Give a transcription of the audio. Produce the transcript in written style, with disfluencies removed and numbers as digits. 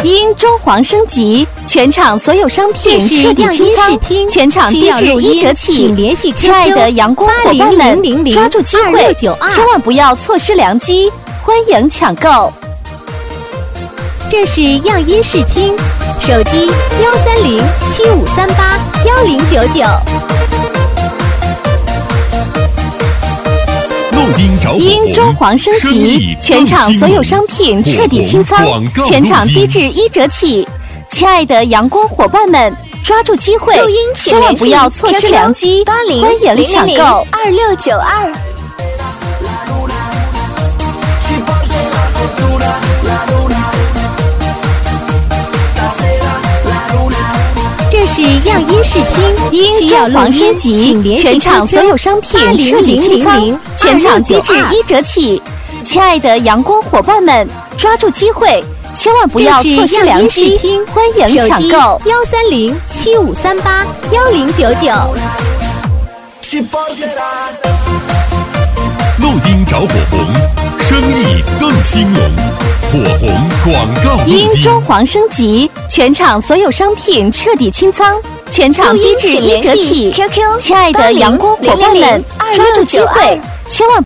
因装潢升级，全场所有商品彻底清仓，全场低至1折起。亲爱的阳光伙伴们，抓住机会，千万不要错失良机，欢迎抢购。 这是样音视听，手机13075381099。 因装潢升级，全场所有商品彻底清仓，全场低至1折起。亲爱的阳光伙伴们，抓住机会，千万不要错失良机，欢迎抢购。 2692。这是样音视听， 因装潢升级，全场所有商品彻底清仓，全场低至1折起。亲爱的阳光伙伴们，抓住机会，千万不要错失良机，欢迎抢购。 13075381099。 路金找火红，生意更兴隆。火红广告路因装潢升级，全场所有商品彻底清仓，全场低至1折起。亲爱的阳光伙伴们，抓住机会，千万